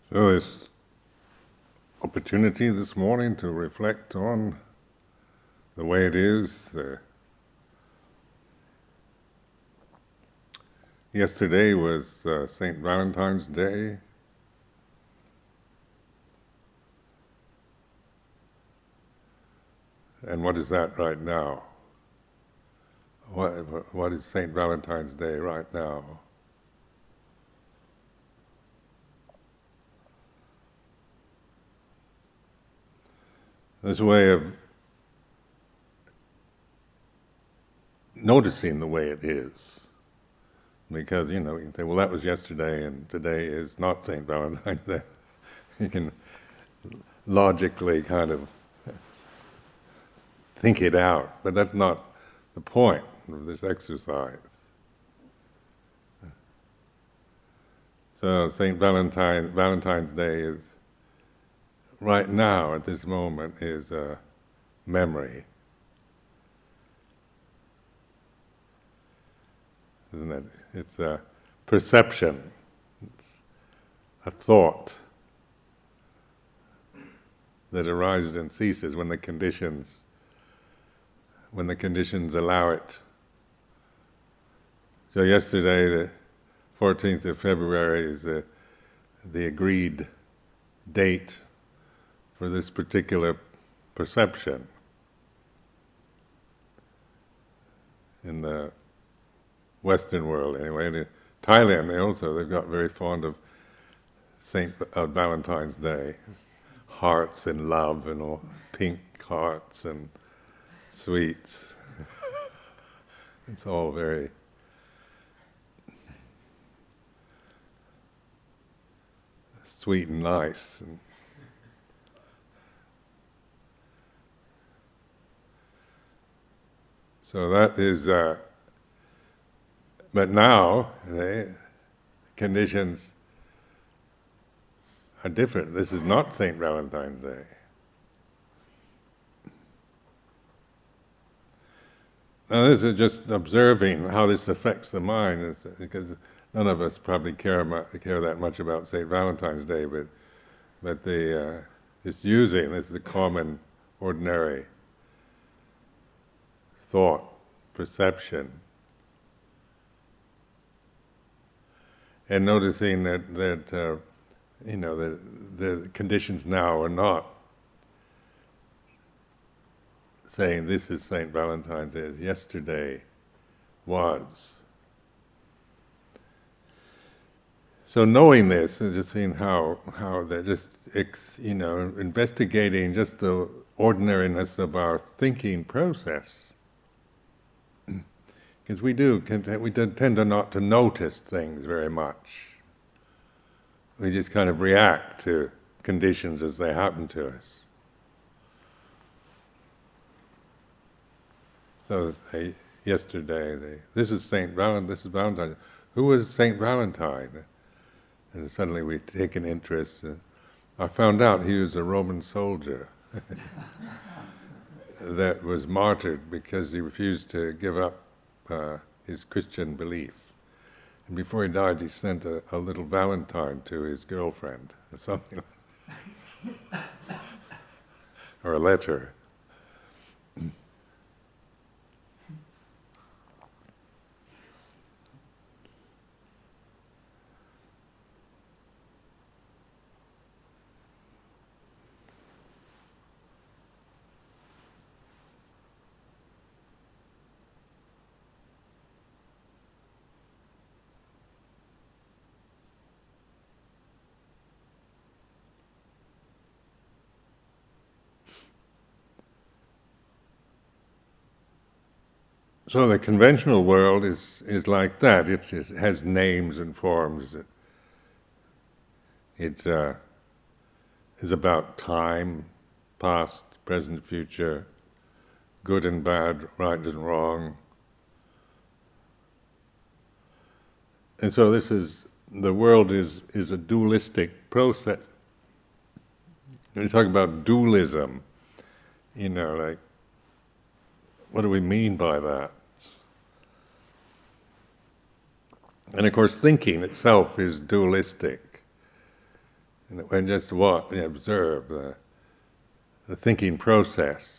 So this opportunity this morning to reflect on the way it is. Yesterday was St. Valentine's Day, and what is that right now? What is St. Valentine's Day right now? This way of noticing the way it is. Because, you can say, well, that was yesterday, and today is not St. Valentine's Day. You can logically kind of think it out, but that's not the point of this exercise. So Valentine's Day is, right now, at this moment, is a memory. Isn't it? It's a perception. It's a thought that arises and ceases when the conditions allow it. So yesterday, the 14th of February, is the agreed date for this particular perception. In the Western world, anyway. And in Thailand, they've got very fond of Valentine's Day. Hearts and love and all, pink hearts and sweets. It's all very sweet and nice. So that is, but now the conditions are different. This is not St. Valentine's Day. Now this is just observing how this affects the mind, because none of us probably care that much about St. Valentine's Day, but it's using this is the common, ordinary thought, perception, and noticing that the conditions now are not saying this is St. Valentine's Day. Yesterday was. So knowing this and just seeing how they're just investigating just the ordinariness of our thinking process. Because we tend to not to notice things very much. We just kind of react to conditions as they happen to us. So yesterday, this is Valentine. Who was Saint Valentine? And suddenly we take an interest. I found out he was a Roman soldier that was martyred because he refused to give up his Christian belief. And before he died, he sent a little valentine to his girlfriend, or something, or a letter. So the conventional world is like that. It has names and forms. It is about time, past, present, future, good and bad, right and wrong. And so the world is a dualistic process. When you talk about dualism, like, what do we mean by that? And of course, thinking itself is dualistic. and just observe the thinking process.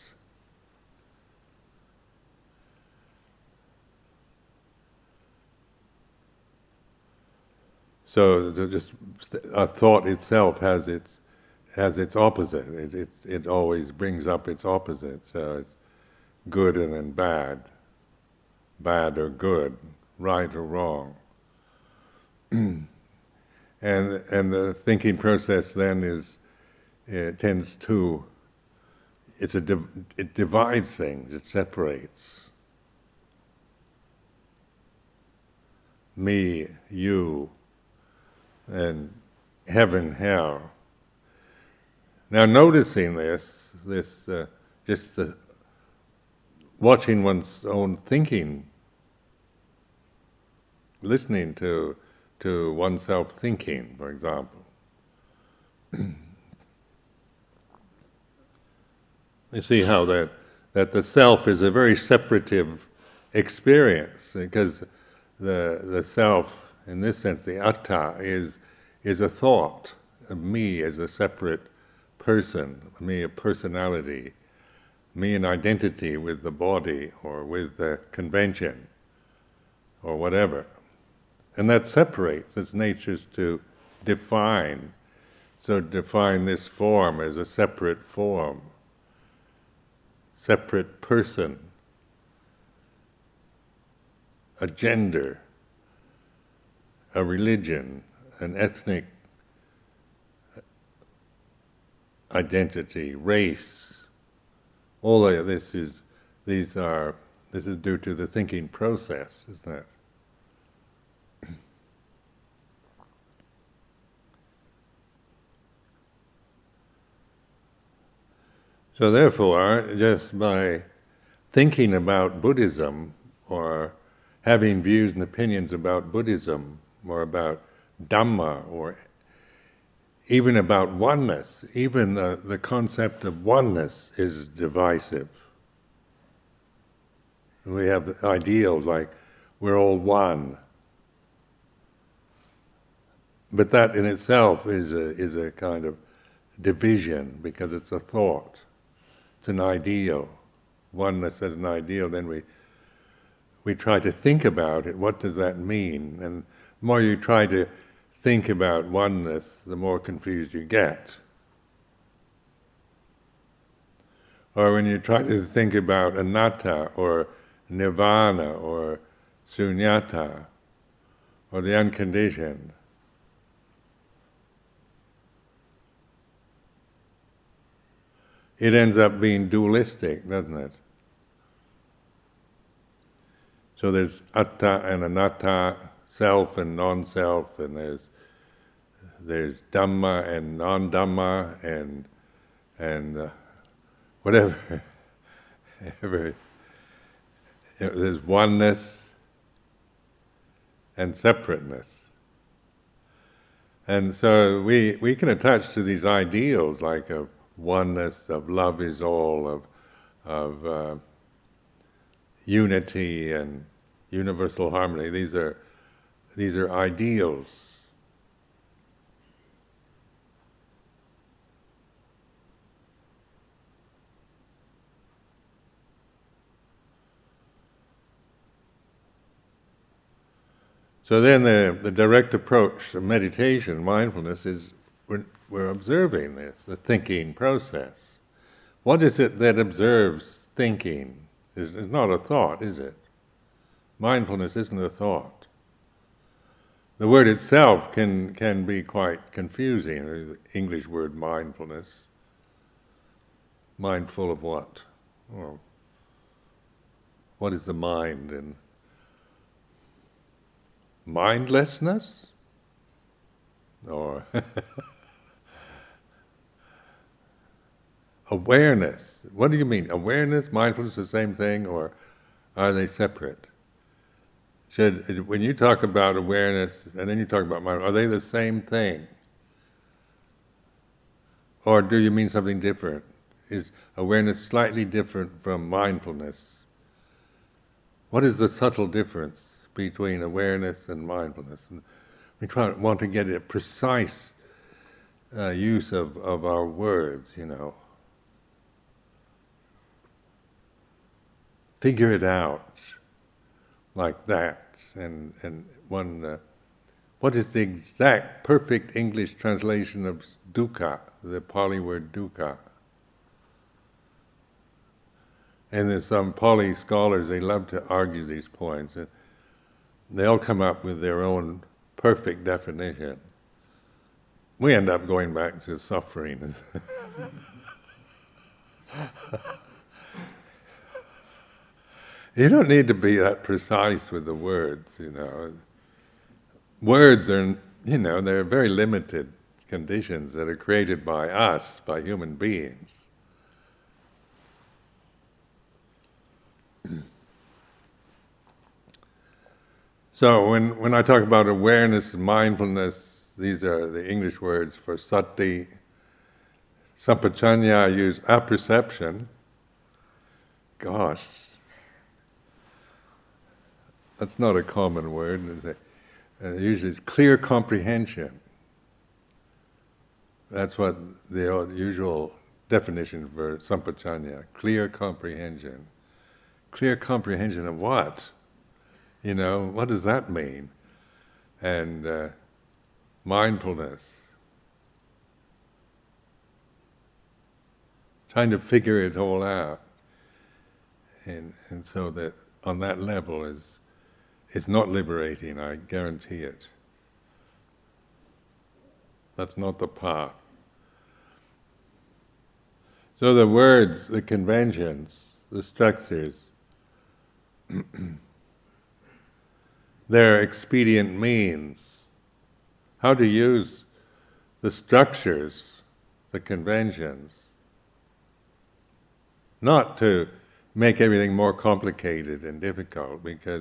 So just a thought itself has its opposite. It always brings up its opposite. So it's good and then bad or good, right or wrong. and the thinking process then it tends to it divides things. It separates me, you, and heaven, hell. Now, noticing this, just watching one's own thinking, listening to oneself thinking, for example. You see how that the self is a very separative experience, because the self, in this sense, the atta, is a thought of me as a separate person, me a personality, me an identity with the body or with the convention or whatever. And that separates. Its nature's to define. So define this form as a separate form, separate person, a gender, a religion, an ethnic identity, race. All of this is due to the thinking process, isn't it? So therefore, just by thinking about Buddhism, or having views and opinions about Buddhism, or about Dhamma, or even about oneness, even the concept of oneness is divisive. We have ideals like we're all one. But that in itself is a kind of division, because it's a thought. It's an ideal. Oneness as an ideal, then we try to think about it. What does that mean? And the more you try to think about oneness, the more confused you get. Or when you try to think about anatta, or nirvana, or sunyata, or the unconditioned, it ends up being dualistic, doesn't it? So there's atta and anatta, self and non-self, and there's Dhamma and non-Dhamma, and whatever. There's oneness and separateness. And so we can attach to these ideals, like of oneness, of love is all, of unity and universal harmony. These are ideals. So then the direct approach to meditation, mindfulness, is we're observing this, the thinking process. What is it that observes thinking? It's not a thought, is it? Mindfulness isn't a thought. The word itself can be quite confusing, the English word mindfulness. Mindful of what? Well, what is the mind? And mindlessness? Or awareness? What do you mean? Awareness, mindfulness, the same thing, or are they separate? When you talk about awareness and then you talk about mindfulness, are they the same thing? Or do you mean something different? Is awareness slightly different from mindfulness? What is the subtle difference between awareness and mindfulness? And we want to get a precise use of our words, Figure it out like that. And one, what is the exact perfect English translation of dukkha, the Pali word dukkha? And there's some Pali scholars, they love to argue these points. And they all come up with their own perfect definition. We end up going back to suffering. You don't need to be that precise with the words, Words are, they're very limited conditions that are created by us, by human beings. So when I talk about awareness and mindfulness, these are the English words for sati. Sampajanya, I use apperception. Gosh, that's not a common word. Usually it's clear comprehension. That's what the usual definition for sampajanya, clear comprehension. Clear comprehension of what? What does that mean? And mindfulness. Trying to figure it all out. And so that on that level it's not liberating, I guarantee it. That's not the path. So the words, the conventions, the structures, they're expedient means. How to use the structures, the conventions, not to make everything more complicated and difficult, because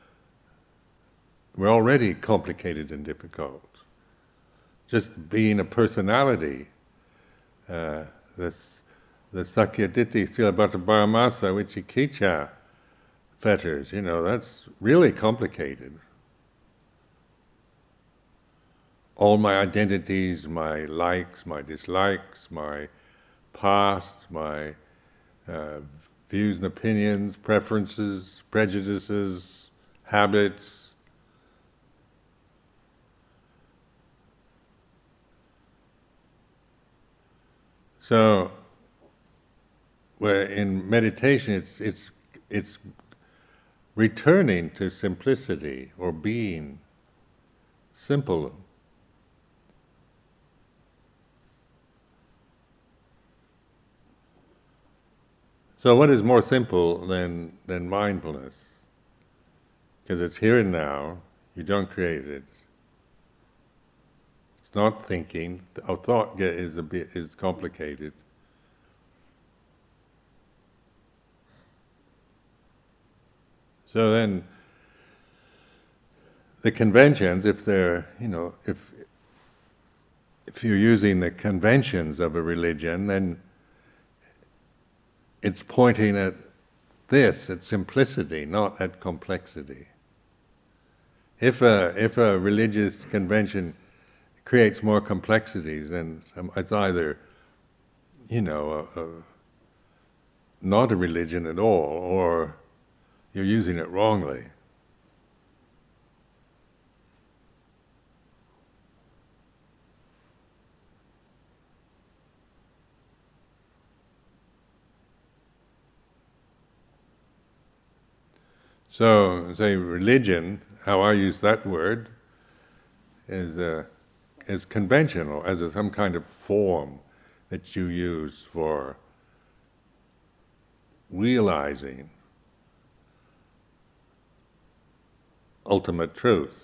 we're already complicated and difficult. Just being a personality, the Sakyaditi Silabhata Paramasa Vicikicca fetters, that's really complicated. All my identities, my likes, my dislikes, my past, my views and opinions, preferences, prejudices, habits. So, where in meditation, it's returning to simplicity or being simple. So, what is more simple than mindfulness? Because it's here and now. You don't create it. It's not thinking. Our thought is complicated. So then, the conventions, if they're, if you're using the conventions of a religion, then it's pointing at this, at simplicity, not at complexity. If a religious convention creates more complexities, then it's either, not a religion at all, or you're using it wrongly. So, say religion, how I use that word, is conventional, as some kind of form that you use for realizing ultimate truth.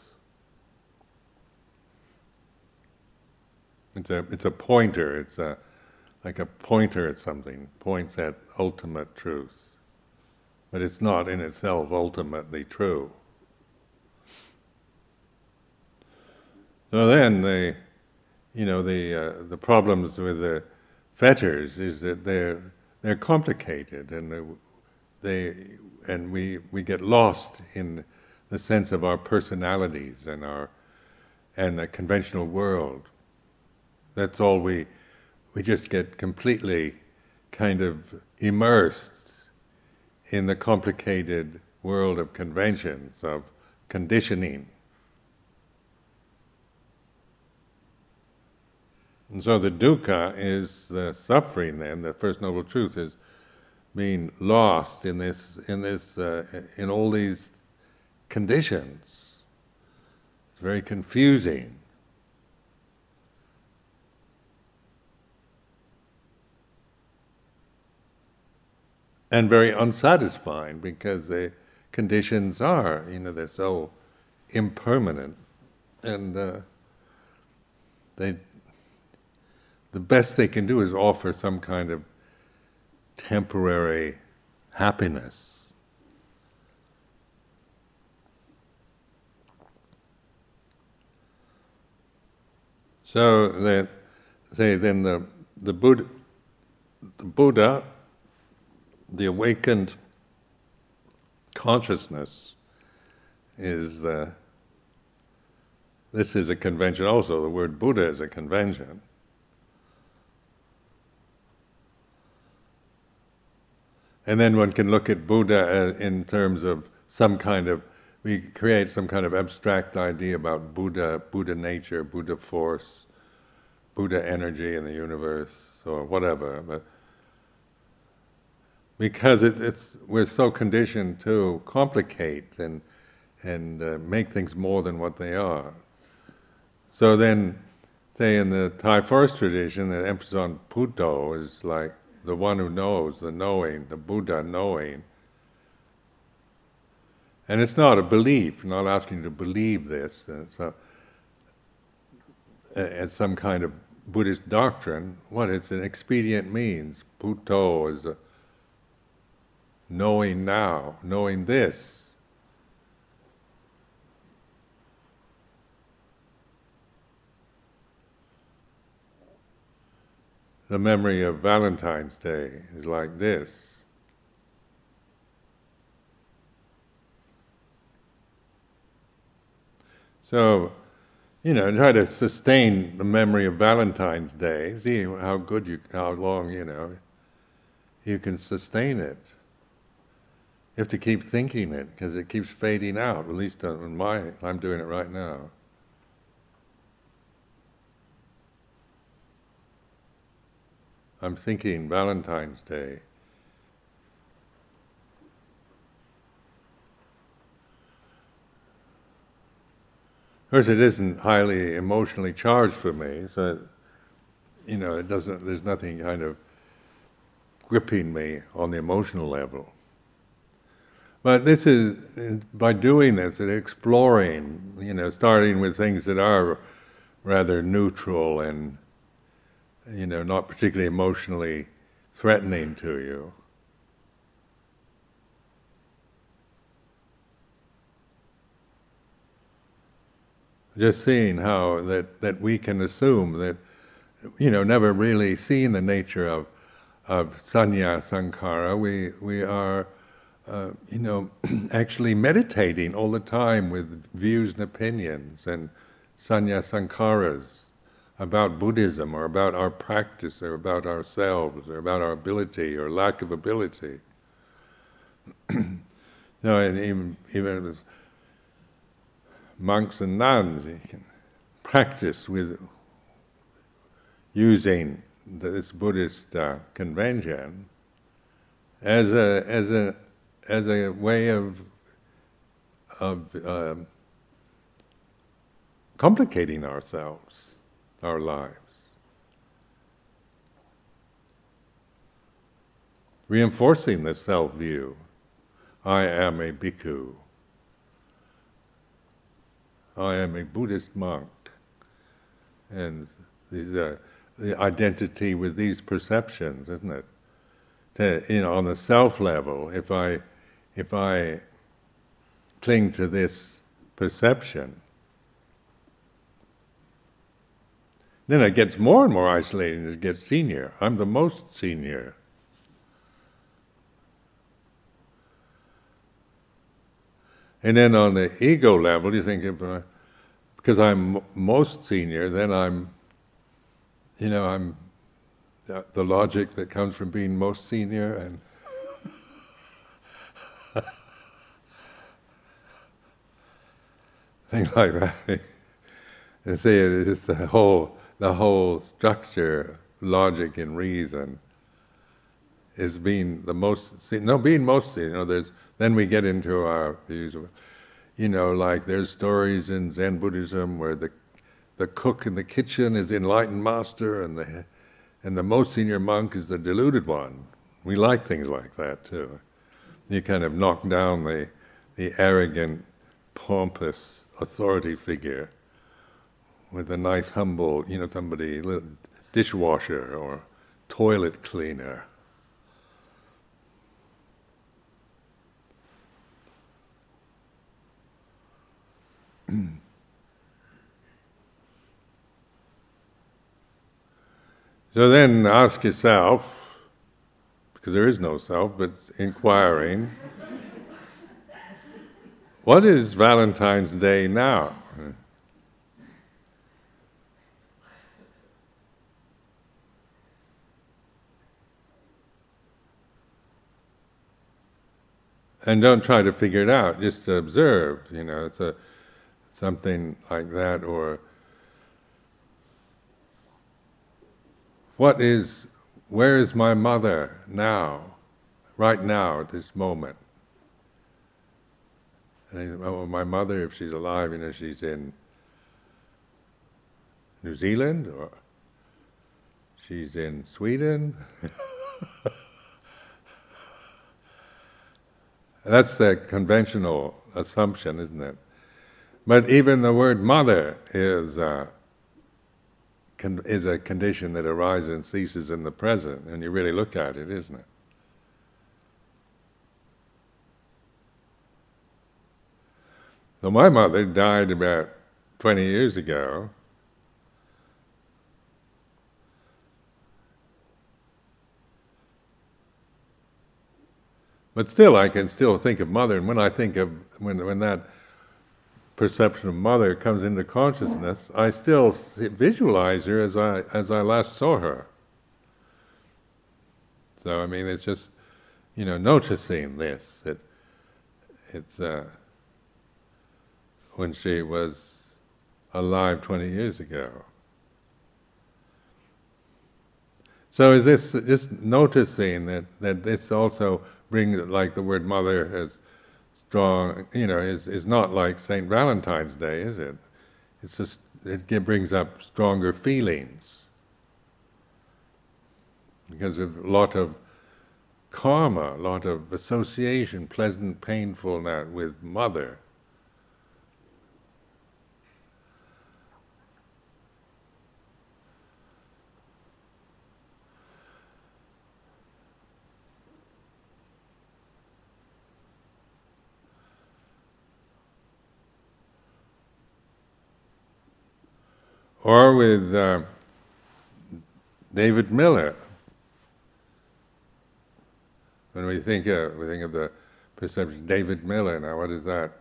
It's a pointer. It's like a pointer at something, points at ultimate truth. But it's not in itself ultimately true. So then the problems with the fetters is that they're complicated, and we get lost in the sense of our personalities and the conventional world. That's all we just get completely kind of immersed in the complicated world of conventions, of conditioning. And so the dukkha is the suffering then, the First Noble Truth is being lost in all these conditions. It's very confusing. And very unsatisfying, because the conditions are, they're so impermanent, and the best they can do is offer some kind of temporary happiness. So that, say, then the Buddha, the awakened consciousness, is this is a convention also. The word Buddha is a convention. And then one can look at Buddha in terms of we create some kind of abstract idea about Buddha nature, Buddha force, Buddha energy in the universe, or whatever. But because we're so conditioned to complicate and make things more than what they are. So then, say in the Thai forest tradition, the emphasis on Buddho is like the one who knows, the knowing, the Buddha knowing. And it's not a belief, not asking you to believe this as some kind of Buddhist doctrine. It's an expedient means. Buddho is a knowing now, knowing this. The memory of Valentine's Day is like this. So, try to sustain the memory of Valentine's Day. See how long, you can sustain it. You have to keep thinking it, because it keeps fading out. At least I'm doing it right now. I'm thinking Valentine's Day. Of course, it isn't highly emotionally charged for me, so it doesn't. There's nothing kind of gripping me on the emotional level. But this is, by doing this, and exploring, starting with things that are rather neutral and not particularly emotionally threatening to you. Just seeing how that we can assume that, never really seeing the nature of sanya sankhara, we are, actually meditating all the time with views and opinions and sanya sankharas about Buddhism, or about our practice, or about ourselves, or about our ability or lack of ability. And even with monks and nuns, you can practice with using this Buddhist convention as a way of complicating ourselves, our lives. Reinforcing the self-view. I am a bhikkhu. I am a Buddhist monk. And the identity with these perceptions, isn't it? On the self level, if I cling to this perception, then it gets more and more isolating as it gets senior. I'm the most senior. And then on the ego level, you think, because I'm most senior, then I'm I'm the logic that comes from being most senior and things like that. And see, it's the whole structure, logic and reason, is being the most. Being most senior. Then we get into our views of, like there's stories in Zen Buddhism where the cook in the kitchen is the enlightened master, and the most senior monk is the deluded one. We like things like that too. You kind of knock down the arrogant, pompous authority figure with a nice, humble, somebody, dishwasher or toilet cleaner. So then ask yourself, because there is no self, but inquiring, what is Valentine's Day now? And don't try to figure it out, just observe, it's something like that, or where is my mother now, right now, at this moment? And my mother, if she's alive, she's in New Zealand, or she's in Sweden. That's the conventional assumption, isn't it? But even the word mother is a condition that arises and ceases in the present, and you really look at it, isn't it? So my mother died about 20 years ago. But still, I can still think of mother, and when I think of when that perception of mother comes into consciousness, I still visualize her as I last saw her. So it's just noticing this, that it's when she was alive 20 years ago. So is this just noticing that this also brings, like the word mother as strong, is not like St. Valentine's Day, is it? It's just, it brings up stronger feelings. Because of a lot of karma, a lot of association, pleasant, painful, with mother. Or with David Miller. When we think of the perception, David Miller. Now, what is that?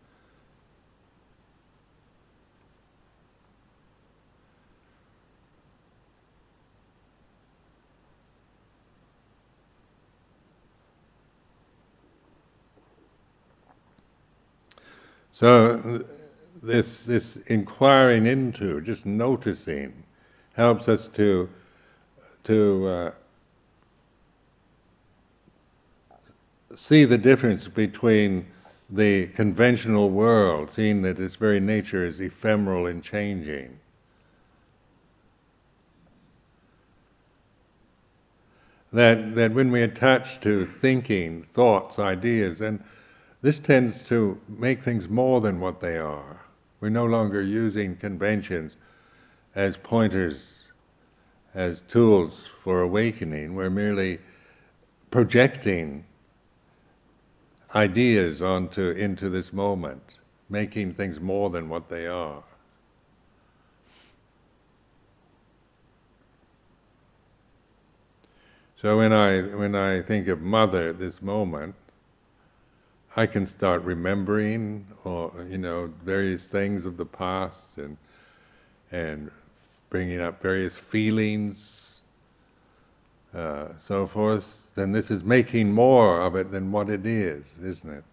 So this inquiring into, just noticing, helps us to see the difference between the conventional world, seeing that its very nature is ephemeral and changing. That when we attach to thinking, thoughts, ideas, and this tends to make things more than what they are. We're no longer using conventions as pointers, as tools for awakening. We're merely projecting ideas into this moment, making things more than what they are. So when I think of mother at this moment, I can start remembering, or various things of the past, and bringing up various feelings, so forth, then this is making more of it than what it is, isn't it?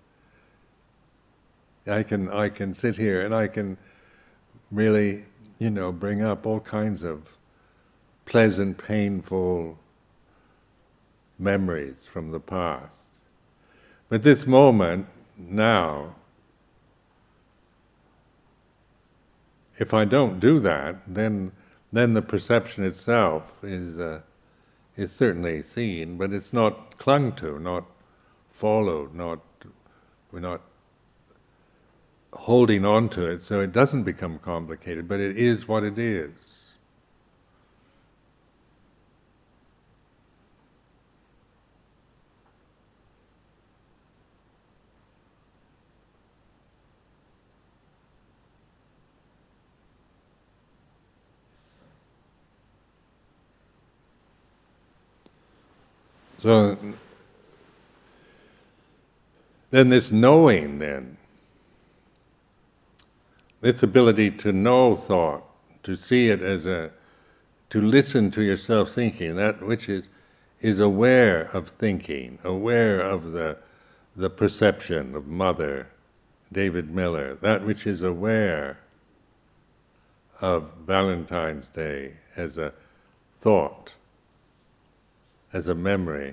I can sit here and I can really, bring up all kinds of pleasant, painful memories from the past. But this moment, now, if I don't do that, then the perception itself is certainly seen, but it's not clung to, not followed, we're not holding on to it, so it doesn't become complicated, but it is what it is. So then this knowing, this ability to know thought, to see it as to listen to yourself thinking, that which is aware of thinking, aware of the perception of Mother, David Miller, that which is aware of Valentine's Day as a thought, as a memory.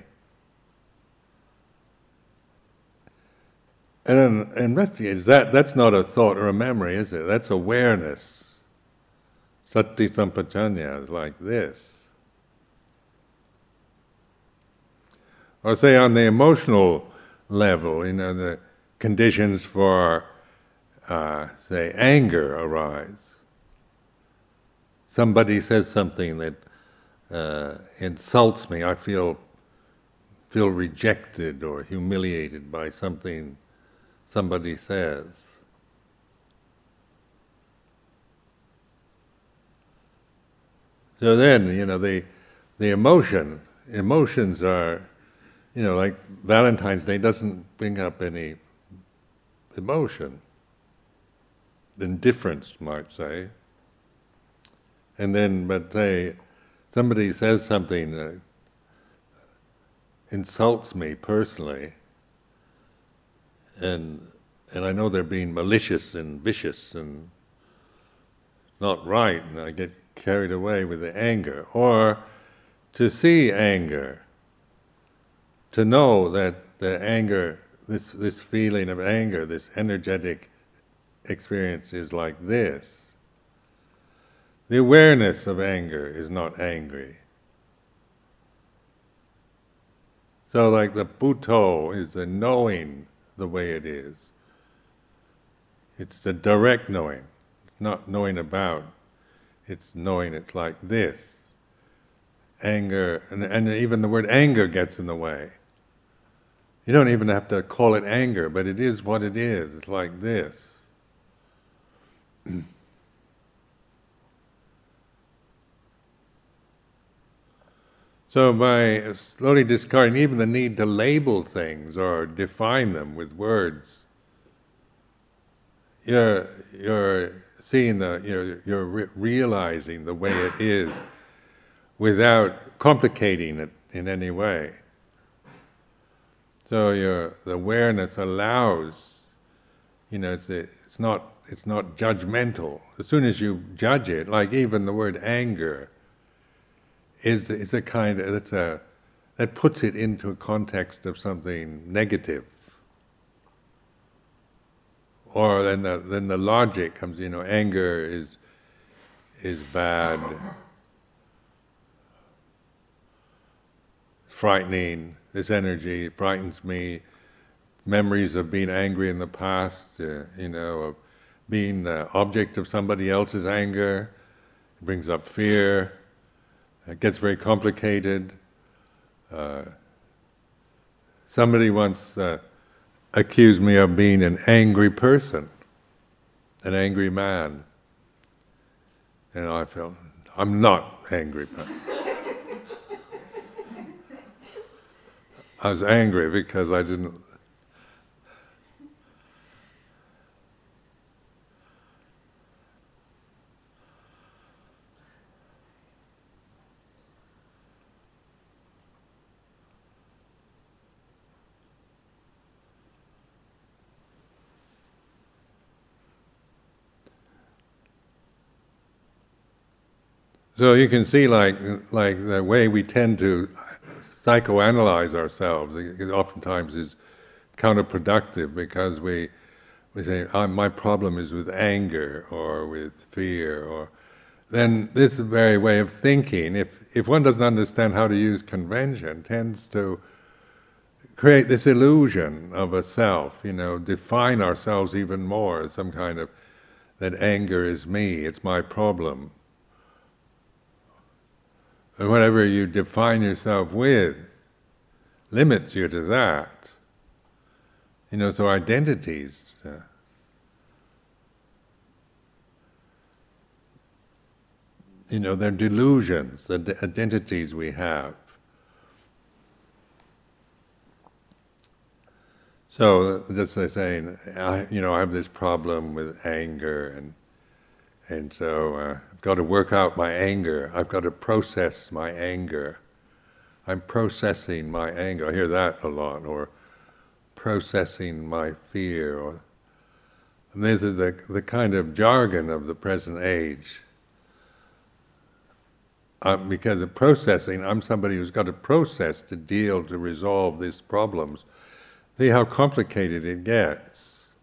And then investigate, that's not a thought or a memory, is it? That's awareness. Sati Sampajanya is like this. Or say on the emotional level, the conditions for, say, anger arise. Somebody says something that insults me, I feel rejected or humiliated by something somebody says. So then, the emotions are, like Valentine's Day doesn't bring up any emotion. Indifference, might say. And then, but say, somebody says something that insults me personally, and I know they're being malicious and vicious and not right, and I get carried away with the anger. Or to see anger, to know that the anger, this feeling of anger, this energetic experience is like this. The awareness of anger is not angry. So like the Buddho is the knowing the way it is. It's the direct knowing. It's not knowing about. It's knowing it's like this. Anger, and even the word anger gets in the way. You don't even have to call it anger, but it is what it is. It's like this. So by slowly discarding even the need to label things or define them with words, you're seeing you're realizing the way it is without complicating it in any way. So the awareness allows, it's not judgmental. As soon as you judge it, like even the word anger, is a kind of that puts it into a context of something negative. Or then the logic comes, anger is bad, frightening. This energy frightens me. Memories of being angry in the past, of being the object of somebody else's anger, brings up fear. It gets very complicated. Somebody once accused me of being an angry person, an angry man. And I felt, I'm not angry. I was angry because I didn't... So you can see, like the way we tend to psychoanalyze ourselves, it oftentimes is counterproductive because we say, my problem is with anger or with fear, or then this very way of thinking, if one doesn't understand how to use convention, tends to create this illusion of a self, define ourselves even more as some kind of, that anger is me, it's my problem. And whatever you define yourself with limits you to that. So identities, they're delusions, the identities we have. So just like saying, I have this problem with anger, and so I've got to work out my anger. I've got to process my anger. I'm processing my anger. I hear that a lot, or processing my fear. And these are the kind of jargon of the present age. Because of processing, I'm somebody who's got to process to deal, to resolve these problems. See how complicated it gets.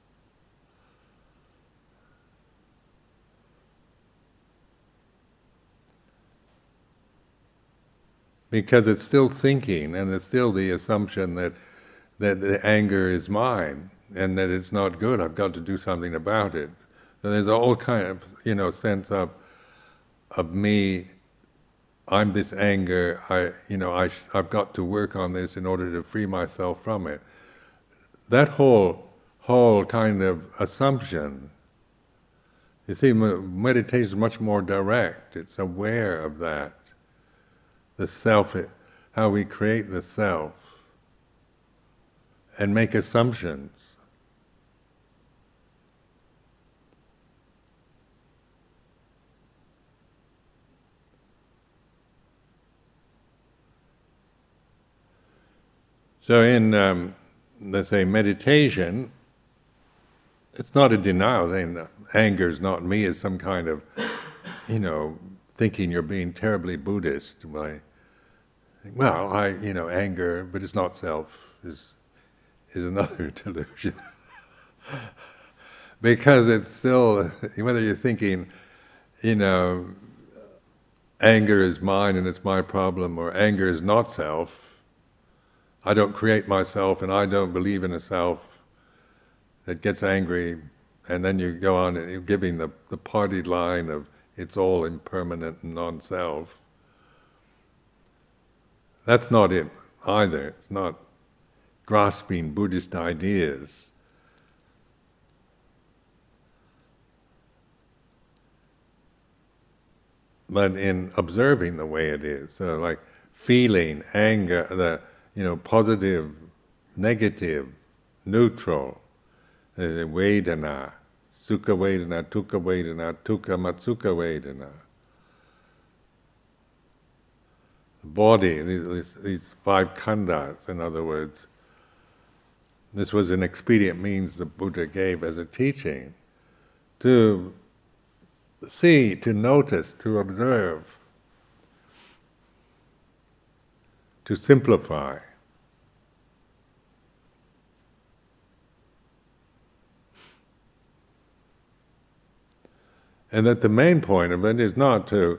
Because it's still thinking, and it's still the assumption that the anger is mine, and that it's not good, I've got to do something about it. So there's all kind of, sense of me, I'm this anger, I've got to work on this in order to free myself from it. That whole kind of assumption, you see, meditation is much more direct. It's aware of that. The self, how we create the self and make assumptions. So in, let's say, meditation, it's not a denial, saying anger is not me, is some kind of, thinking you're being terribly Buddhist by, anger, but it's not self, is another delusion. Because it's still, whether you're thinking, anger is mine and it's my problem, or anger is not self, I don't create myself and I don't believe in a self that gets angry, and then you go on and you're giving the party line of it's all impermanent and non-self. That's not it either. It's not grasping Buddhist ideas. But in observing the way it is, so like feeling anger, the positive, negative, neutral, Vedana, Sukha Vedana, Dukkha Vedana, Dukkha Matsukha Vedana. The body, these five khandhas, in other words, this was an expedient means the Buddha gave as a teaching to see, to notice, to observe, to simplify. And that the main point of it is not to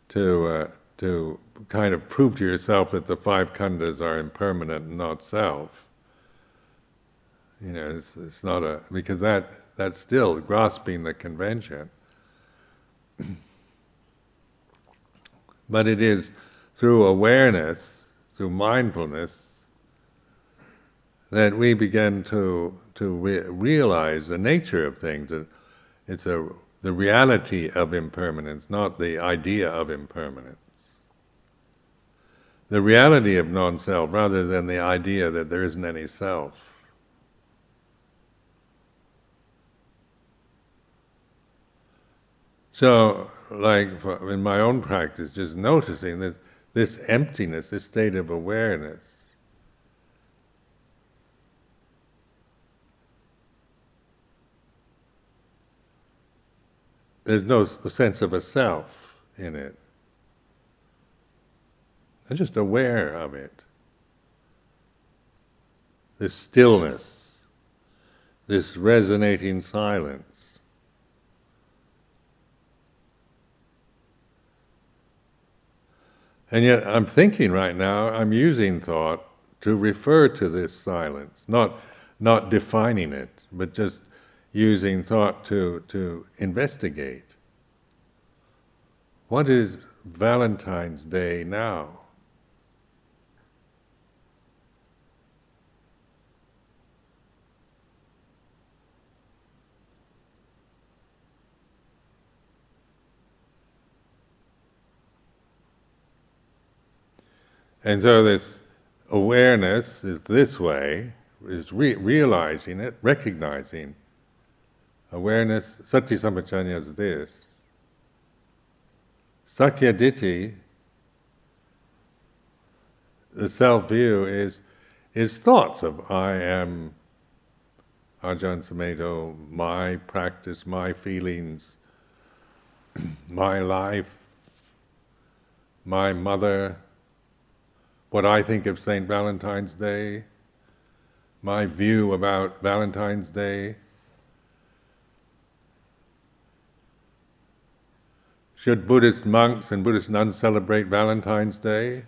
kind of prove to yourself that the five khandhas are impermanent and not self. It's not because that's still grasping the convention. But it is through awareness, through mindfulness, that we begin to realize the nature of things. It's the reality of impermanence, not the idea of impermanence. The reality of non-self, rather than the idea that there isn't any self. So, like in my own practice, just noticing this emptiness, this state of awareness, there's no sense of a self in it. I'm just aware of it. This stillness, this resonating silence. And yet I'm thinking right now, I'm using thought to refer to this silence, not defining it, but just using thought to investigate. What is Valentine's Day now? And so this awareness is this way, is realizing it, recognizing. Awareness, sati sampajanya is this. Sakya Ditti, the self-view, is thoughts of I am Ajahn Sumedho, my practice, my feelings, my life, my mother, what I think of St. Valentine's Day, my view about Valentine's Day. Should Buddhist monks and Buddhist nuns celebrate Valentine's Day?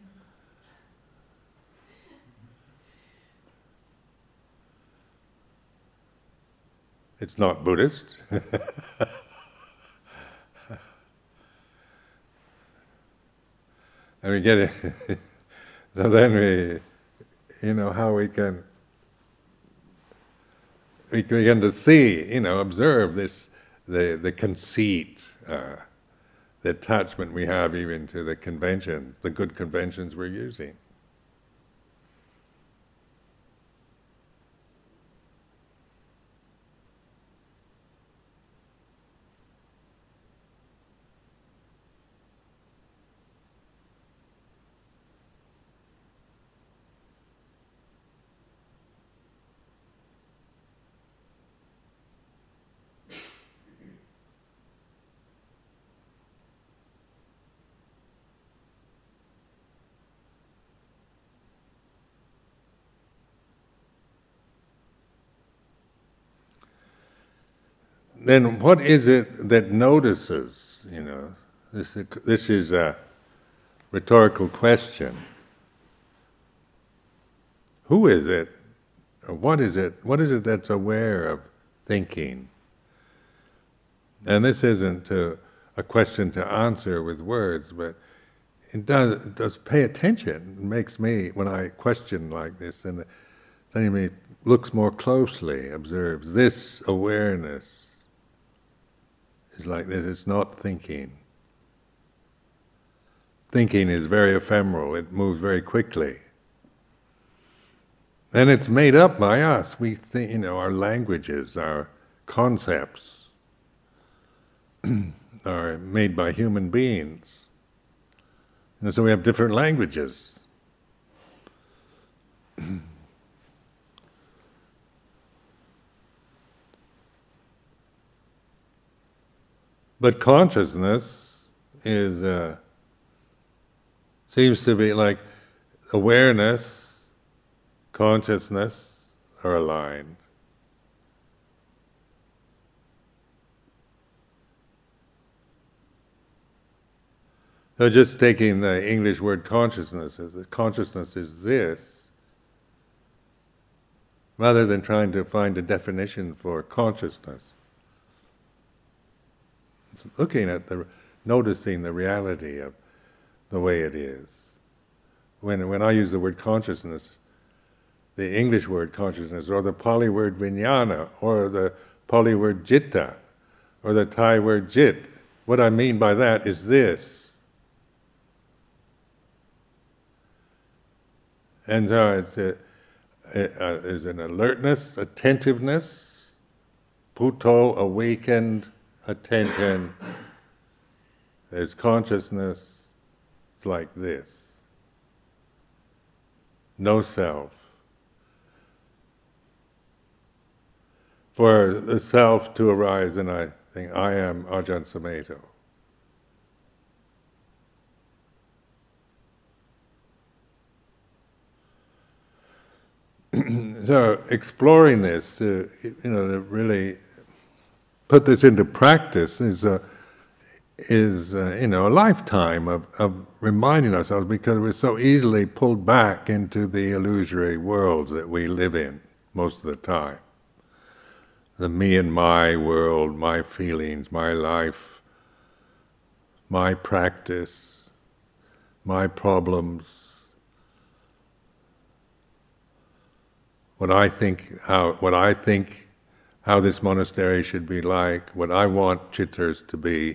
It's not Buddhist. And we get it. So then how we can begin to see, observe this, the conceit, the attachment we have even to the conventions, the good conventions we're using. Then what is it that notices? This is a rhetorical question. Who is it, or what is it? What is it that's aware of thinking? And this isn't a question to answer with words, but it does pay attention. It makes me, when I question like this, and then me looks more closely, observes this awareness. It's like this, it's not thinking. Thinking is very ephemeral, it moves very quickly. And it's made up by us. We think, our languages, our concepts are made by human beings. And so we have different languages. But consciousness seems to be like awareness, consciousness are aligned. So just taking the English word consciousness is this, rather than trying to find a definition for consciousness. Looking at noticing the reality of the way it is. When I use the word consciousness, the English word consciousness, or the Pali word vijnana, or the Pali word citta, or the Thai word jit, what I mean by that is this. And so it's an alertness, attentiveness, Puto, awakened attention. There's consciousness. It's like this. No self. For the self to arise, and I think, I am Ajahn Sumedho. so exploring this, to really put this into practice is a lifetime of reminding ourselves, because we're so easily pulled back into the illusory worlds that we live in most of the time. The me and my world, my feelings, my life, my practice, my problems, what I think how this monastery should be like, what I want Chitturs to be,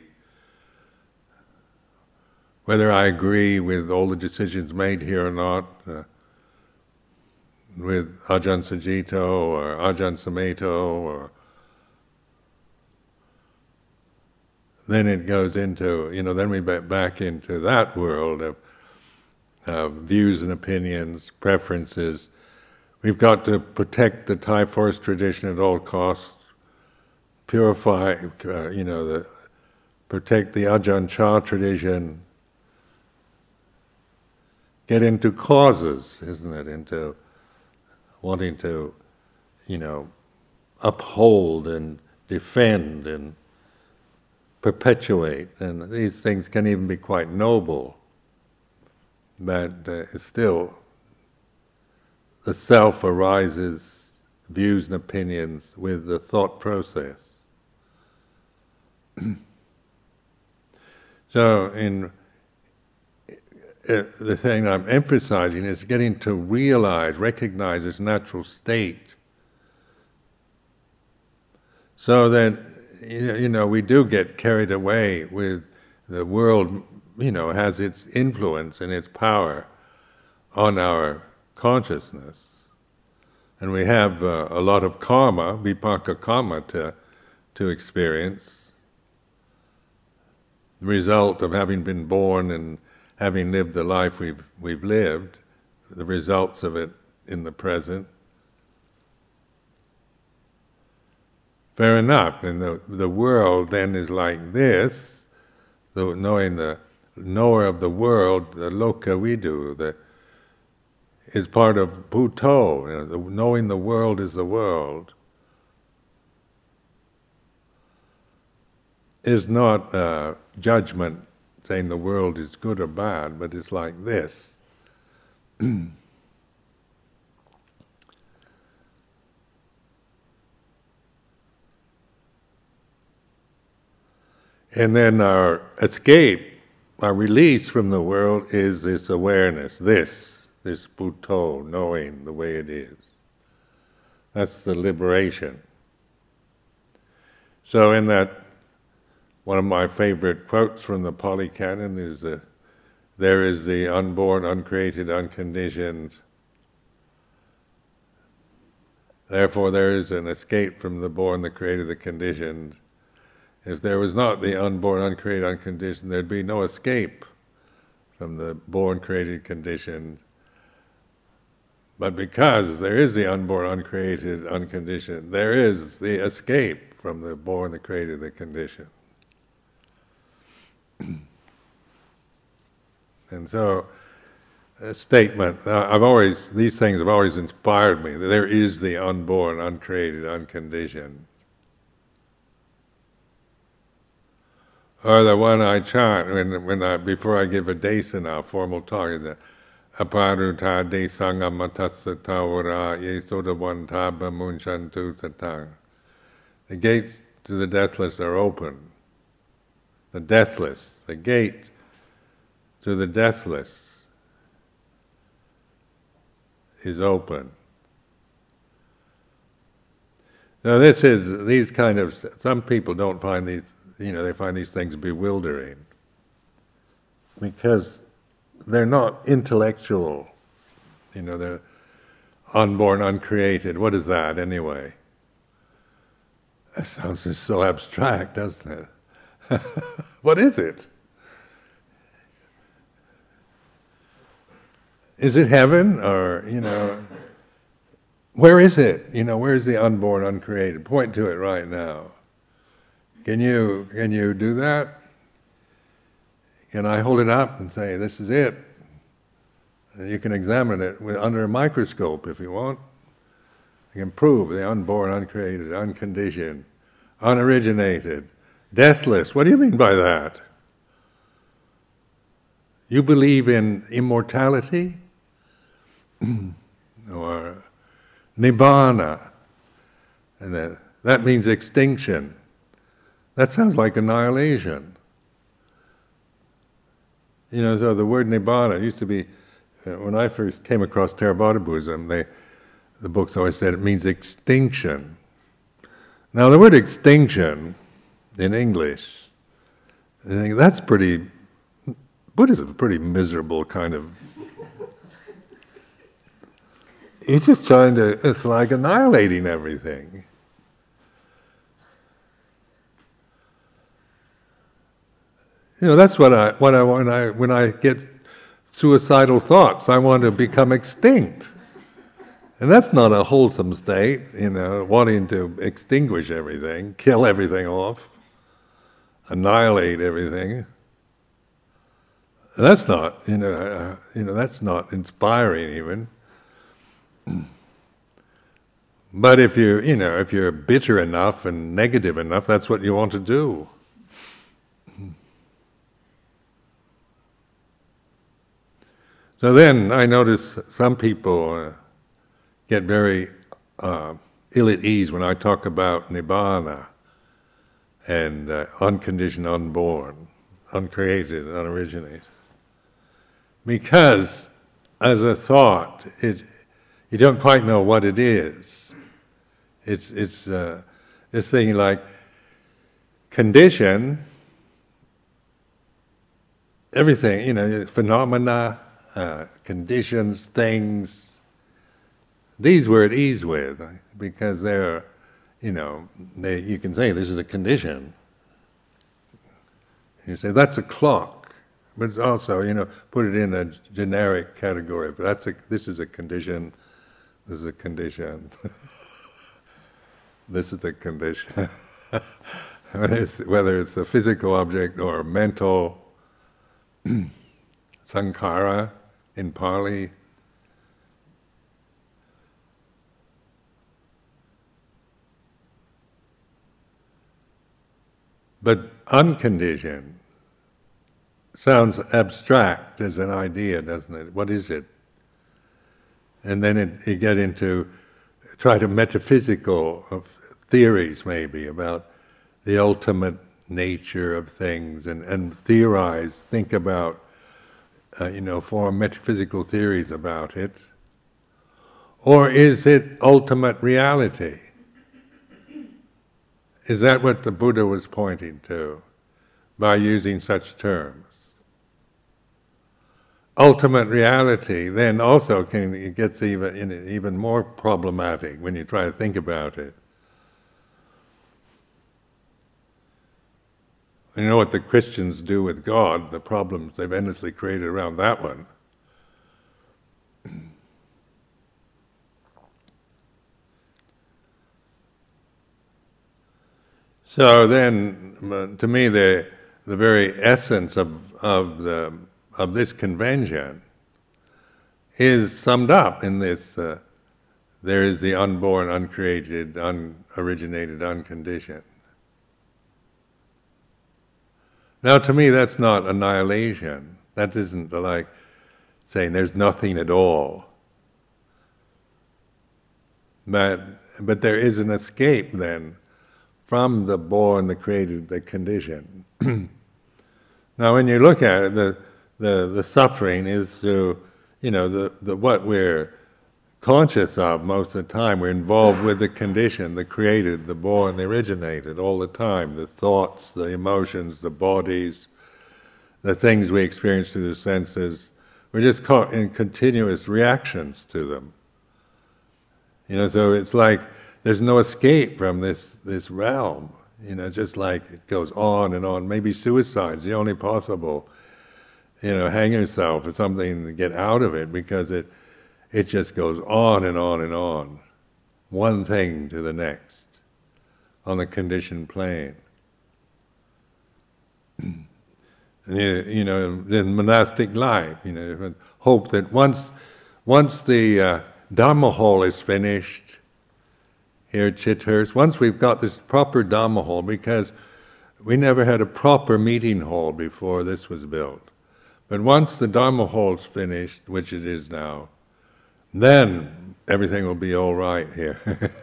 whether I agree with all the decisions made here or not, with Ajahn Sucitto or Ajahn Sumedho, or then it goes into, then we get back into that world of views and opinions, preferences. We've got to protect the Thai forest tradition at all costs, purify, protect the Ajahn Chah tradition, get into causes, isn't it? Into wanting to, uphold and defend and perpetuate, and these things can even be quite noble, but still the self arises, views and opinions, with the thought process. So the thing I'm emphasizing is getting to recognize this natural state, so that we do get carried away with the world. Has its influence and its power on our consciousness, and we have a lot of karma, vipaka karma, to experience. The result of having been born and having lived the life we've lived, the results of it in the present. Fair enough, and the world then is like this. Knowing the knower of the world, the loka vidu, is part of Bhuto. Knowing the world is the world is not judgment, saying the world is good or bad, but it's like this. And then our escape, our release from the world, is this awareness, this Bhuto, knowing the way it is. That's the liberation. So in that, one of my favorite quotes from the Pali Canon is, there is the unborn, uncreated, unconditioned. Therefore there is an escape from the born, the created, the conditioned. If there was not the unborn, uncreated, unconditioned, there'd be no escape from the born, created, conditioned. But because there is the unborn, uncreated, unconditioned, there is the escape from the born, the created, the conditioned. And so, a statement, these things have always inspired me, that there is the unborn, uncreated, unconditioned. Or the one I chant before I give a desana, formal talk, the aparuta desanga matassa tawara yesodavanta bamunchantu satang. The gates to the deathless are open. The deathless, the gate to the deathless is open. Now some people don't find these, they find these things bewildering, because they're not intellectual, they're unborn, uncreated. What is that anyway? That sounds just so abstract, doesn't it? What is it? Is it heaven, or, where is it? Where is the unborn, uncreated? Point to it right now. Can you do that? Can I hold it up and say, this is it? And you can examine it under a microscope if you want. You can prove the unborn, uncreated, unconditioned, unoriginated, deathless. What do you mean by that? You believe in immortality? Or nibbana? And that means extinction. That sounds like annihilation. So the word nibbana used to be, when I first came across Theravada Buddhism, the books always said it means extinction. Now the word extinction in English, I think that's Buddhism is a pretty miserable kind of, he's just it's like annihilating everything. That's what when I get suicidal thoughts, I want to become extinct. And that's not a wholesome state, wanting to extinguish everything, kill everything off, annihilate everything. That's not, that's not inspiring even. But if you're bitter enough and negative enough, that's what you want to do. So then I notice some people get very ill at ease when I talk about nibbana and unconditioned, unborn, uncreated, unoriginated. Because as a thought, you don't quite know what it is. It's this thing like condition, everything, phenomena, conditions, things. These we're at ease with because they're, you can say this is a condition. You say that's a clock. But it's also, put it in a generic category. But this is a condition. This is a condition. This is a condition. Whether it's a physical object or mental, sankhara in Pali. But unconditioned sounds abstract as an idea, doesn't it? What is it? And then you get into try to metaphysical of theories maybe about the ultimate nature of things and theorize, think about, form metaphysical theories about it. Or is it ultimate reality? Is that what the Buddha was pointing to by using such terms? Ultimate reality then also it gets even more problematic when you try to think about it. You know what the Christians do with God, the problems they've endlessly created around that one. So then, to me, the very essence of this convention is summed up in this, there is the unborn, uncreated, unoriginated, unconditioned. Now to me that's not annihilation. That isn't like saying there's nothing at all. But there is an escape then from the born, the created, the conditioned. Now when you look at it, the suffering is through, the what we're conscious of most of the time. We're involved with the conditioned, the created, the born, the originated all the time. The thoughts, the emotions, the bodies, the things we experience through the senses. We're just caught in continuous reactions to them. So it's like there's no escape from this realm. Just like it goes on and on. Maybe suicide's the only possible. Hang yourself or something to get out of it, because it just goes on and on and on, one thing to the next, on the conditioned plane. And in monastic life, hope that once the Dhamma hall is finished, here at Chithurst. Once we've got this proper Dhamma hall, because we never had a proper meeting hall before this was built. But once the Dharma hall's finished, which it is now, then everything will be all right here.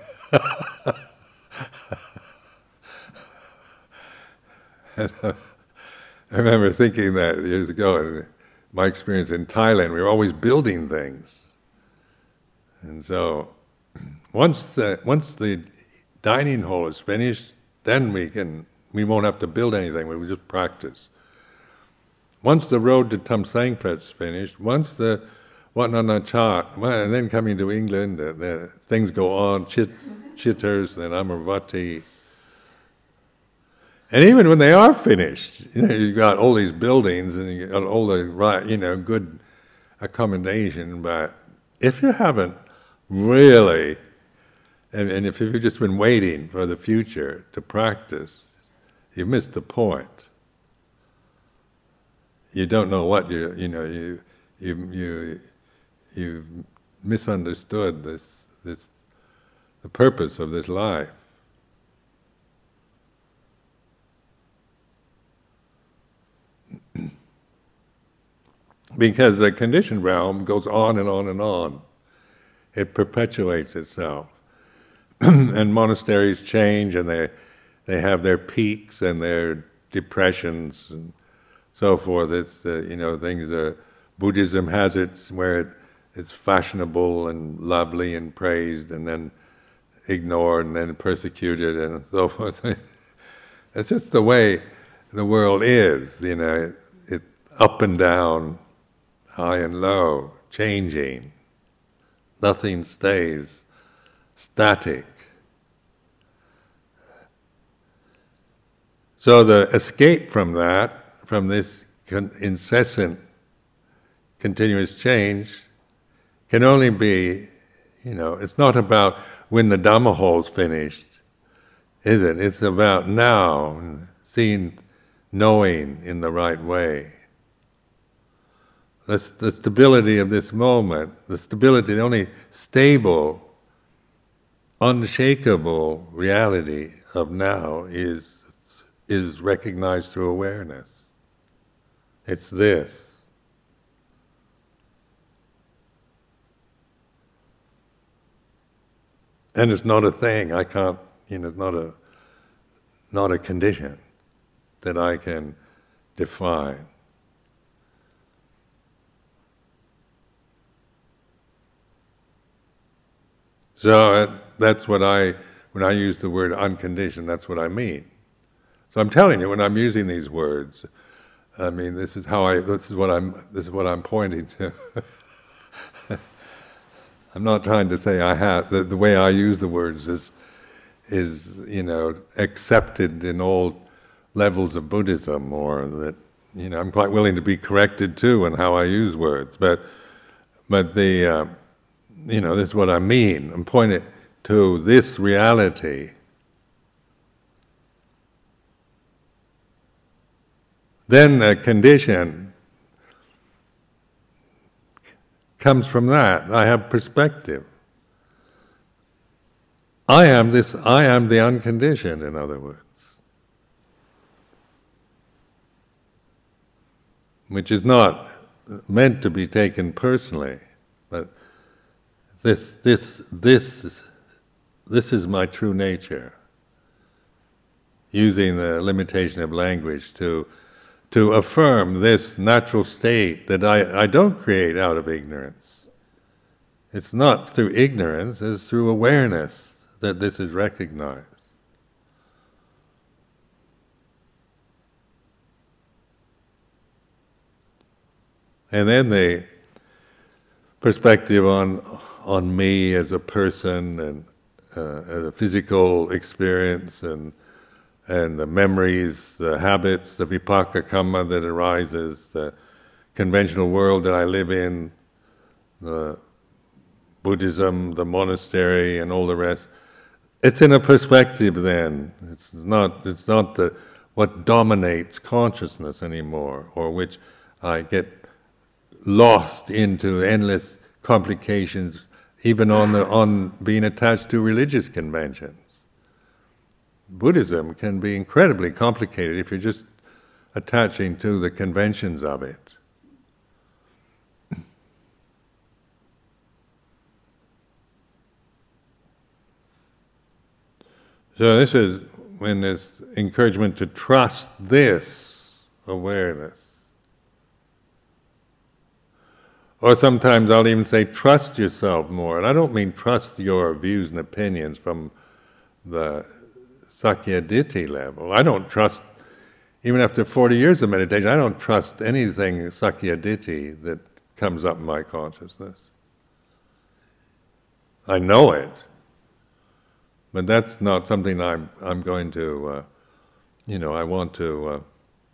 I remember thinking that years ago, in my experience in Thailand, we were always building things. And so, once the dining hall is finished, then we won't have to build anything, we will just practice. Once the road to Tamsangpet's finished, once the Wat Nanachat, and then coming to England, things go on, Chithurst and Amaravati. And even when they are finished, you've got all these buildings and you've got all the good accommodation, but if you haven't really, and if you've just been waiting for the future to practice, you've missed the point. You don't know what you've misunderstood the purpose of this life. Because the conditioned realm goes on and on and on. It perpetuates itself. And monasteries change, and they have their peaks and their depressions and so forth. It's things are. Buddhism has its where it's fashionable and lovely and praised, and then ignored and then persecuted and so forth. It's just the way the world is. It's up and down, high and low, changing. Nothing stays static. So the escape from that, from this incessant, continuous change, can only be, it's not about when the Dhamma hall's finished, is it? It's about now, seeing, knowing in the right way. The stability of this moment, the only stable, unshakable reality of now is recognized through awareness. It's this. And it's not a thing. I can't, it's not a condition that I can define. So that's what when I use the word unconditioned, that's what I mean. So I'm telling you, when I'm using these words, I mean, this is what I'm pointing to. I'm not trying to say the way I use the words is accepted in all levels of Buddhism, or that I'm quite willing to be corrected too in how I use words. But the this is what I mean. I'm pointing to this reality. Then the condition comes from that. I have perspective. I am the unconditioned, in other words. Which is not meant to be taken personally, but this is my true nature. Using the limitation of language to affirm this natural state that I don't create out of ignorance. It's not through ignorance, it's through awareness that this is recognized. And then the perspective on me as a person and as a physical experience and the memories, the habits, the vipaka karma that arises, the conventional world that I live in, the Buddhism, the monastery, and all the rest. It's in a perspective then. It's not what dominates consciousness anymore, or which I get lost into endless complications, even on being attached to religious conventions. Buddhism can be incredibly complicated if you're just attaching to the conventions of it. So this is when there's encouragement to trust this awareness. Or sometimes I'll even say trust yourself more. And I don't mean trust your views and opinions from the Sakyaditi level. I don't trust, even after 40 years of meditation, I don't trust anything Sakyaditi that comes up in my consciousness. I know it, but that's not something I'm going to, I want to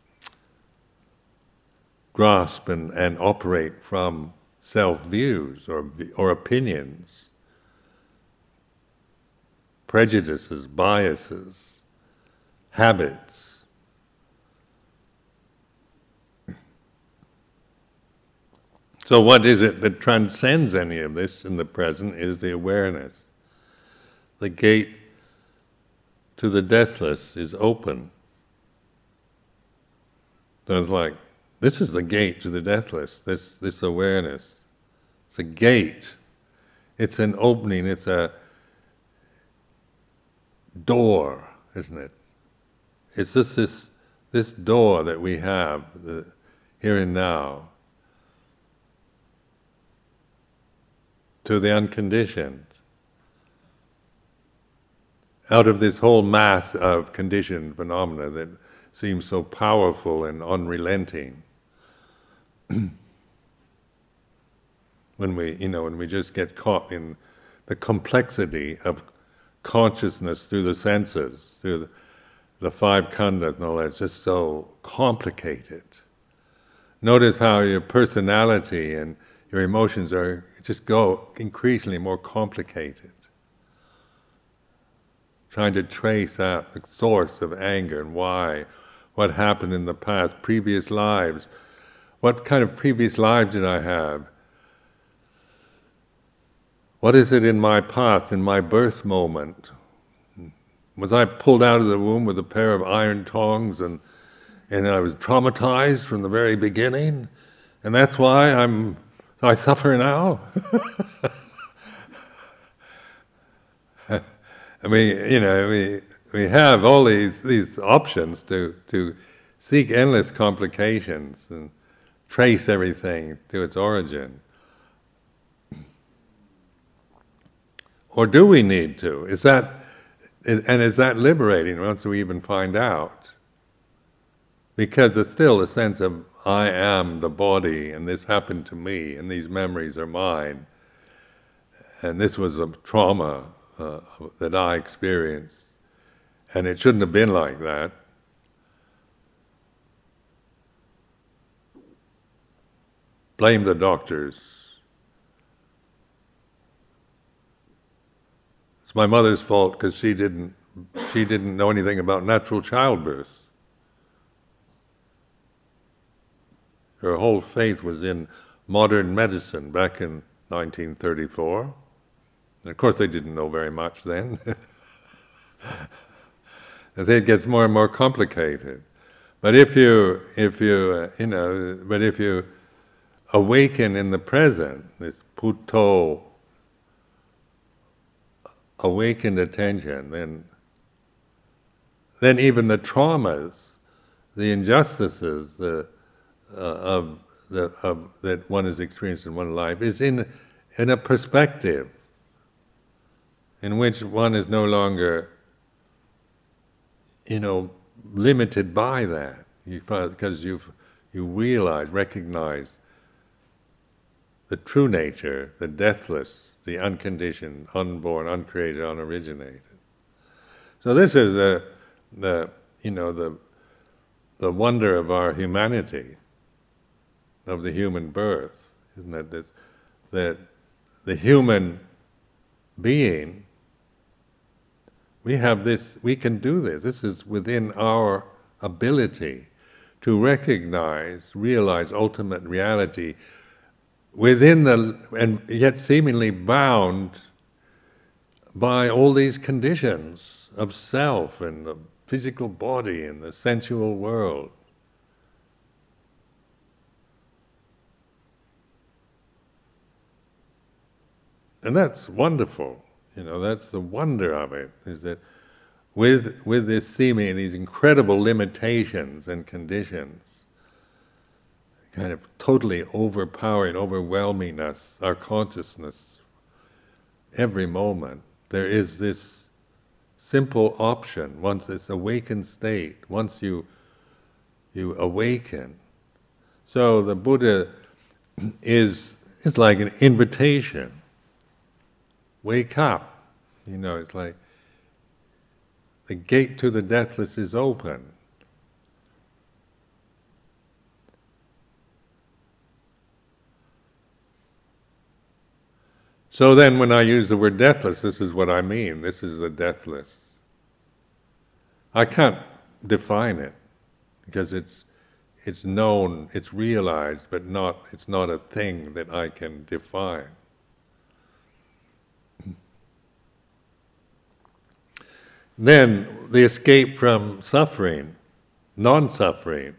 grasp and operate from self-views or opinions, prejudices, biases, habits. So what is it that transcends any of this in the present is the awareness. The gate to the deathless is open. So it's like, this is the gate to the deathless, this awareness. It's a gate. It's an opening, it's a door, isn't it? It's just this door that we have, the here and now, to the unconditioned. Out of this whole mass of conditioned phenomena that seems so powerful and unrelenting. When we just get caught in the complexity of consciousness through the senses, through the five khandhas and all that, it's just so complicated. Notice how your personality and your emotions just go increasingly more complicated. Trying to trace out the source of anger and why, what happened in the past, previous lives. What kind of previous lives did I have? What is it in my past, in my birth moment? Was I pulled out of the womb with a pair of iron tongs and I was traumatized from the very beginning? And that's why I suffer now? I mean, we have all these options to seek endless complications and trace everything to its origin. Or do we need to? Is that liberating once we even find out? Because there's still a sense of I am the body, and this happened to me, and these memories are mine, and this was a trauma that I experienced, and it shouldn't have been like that. Blame the doctors. It's my mother's fault because she didn't know anything about natural childbirth. Her whole faith was in modern medicine back in 1934. And of course they didn't know very much then. It gets more and more complicated. But if you awaken in the present, this Putto, awakened attention, then even the traumas, the injustices, that one has experienced in one life is in a perspective in which one is no longer, limited by that. Because you recognize the true nature, the deathless, the unconditioned, unborn, uncreated, unoriginated. So this is the wonder of our humanity, of the human birth, isn't it? That the human being, we can do this. This is within our ability to realize ultimate reality within and yet seemingly bound by all these conditions of self and the physical body and the sensual world. And that's wonderful. That's the wonder of it, is that with this seeming, these incredible limitations and conditions, kind of totally overpowering, overwhelming us, our consciousness, every moment, there is this simple option, once this awakened state, once you awaken. So the Buddha it's like an invitation. Wake up. It's like the gate to the deathless is open. So then when I use the word deathless, this is what I mean. This is the deathless. I can't define it because it's known, it's realized, but it's not a thing that I can define. Then the escape from suffering, non-suffering,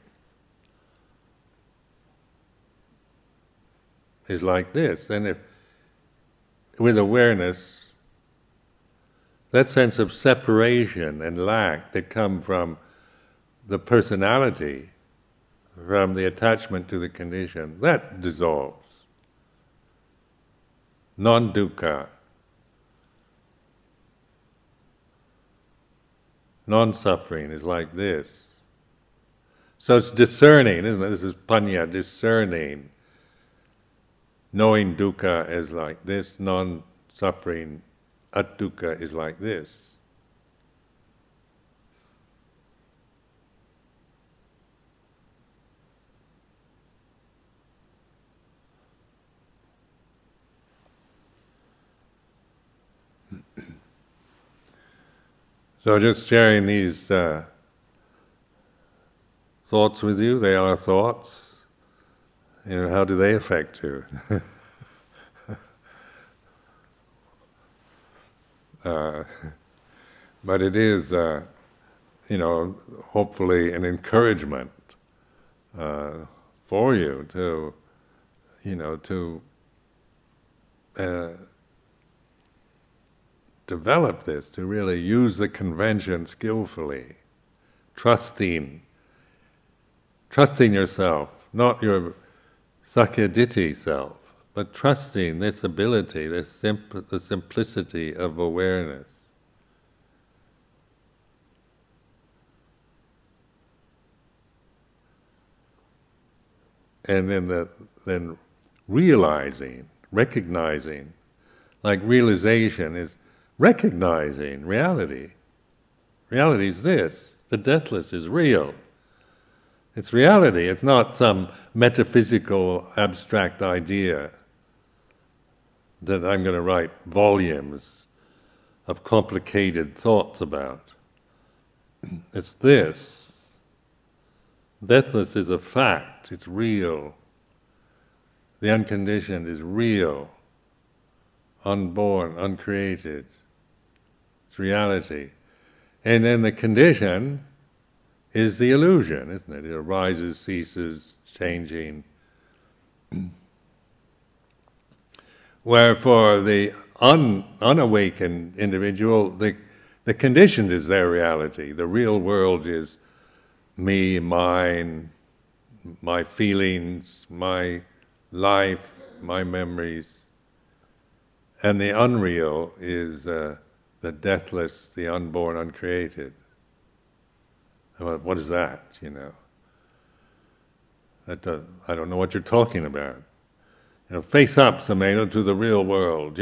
is like this. And if with awareness, that sense of separation and lack that come from the personality, from the attachment to the condition, that dissolves. Non-dukkha. Non-suffering is like this. So it's discerning, isn't it? This is panya, discerning. Knowing dukkha as like this, non-suffering at-dukkha is like this. So just sharing these thoughts with you, they are thoughts. How do they affect you? But it is, hopefully an encouragement for you to develop this, to really use the convention skillfully, trusting yourself, not your sakyaditi self, but trusting this ability, the simplicity of awareness. And then realizing, recognizing, like realization is recognizing reality. Reality is this: the deathless is real. It's reality. It's not some metaphysical, abstract idea that I'm going to write volumes of complicated thoughts about. It's this. Deathless is a fact. It's real. The unconditioned is real, unborn, uncreated. It's reality. And then the condition is the illusion, isn't it? It arises, ceases, changing. Where for the unawakened individual, the conditioned is their reality. The real world is me, mine, my feelings, my life, my memories. And the unreal is the deathless, the unborn, uncreated. What is that, I don't know what you're talking about. Face up, Sumedho, to the real world,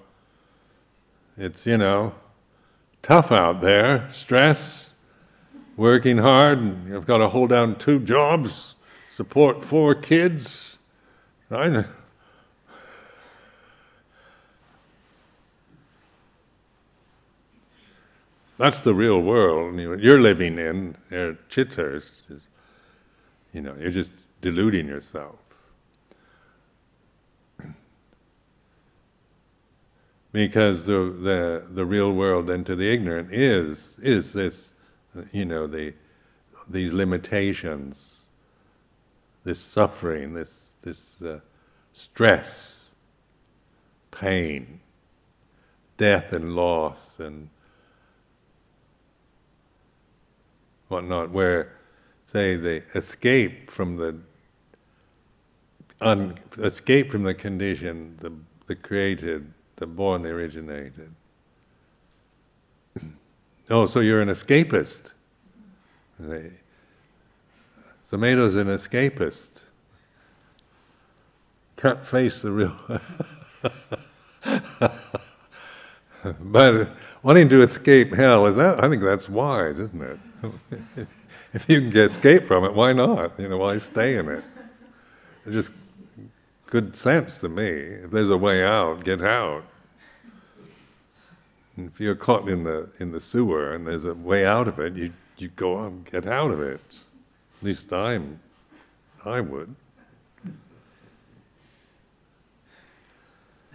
It's, tough out there, stress, working hard, and you've got to hold down 2 jobs, support 4 kids, right? That's the real world you're living in. Chitters, you're just deluding yourself. because the real world then to the ignorant is this, these limitations, this suffering, this stress, pain, death and loss and whatnot, where, say, they escape from the condition, the created, the born, the originated. Oh, so you're an escapist. Sumedho's an escapist. Can't face the real. But wanting to escape hell, I think that's wise, isn't it? If you can escape from it, why not? Why stay in it? It's just good sense to me. If there's a way out, get out. And if you're caught in the sewer and there's a way out of it, you go on, get out of it. At least I would.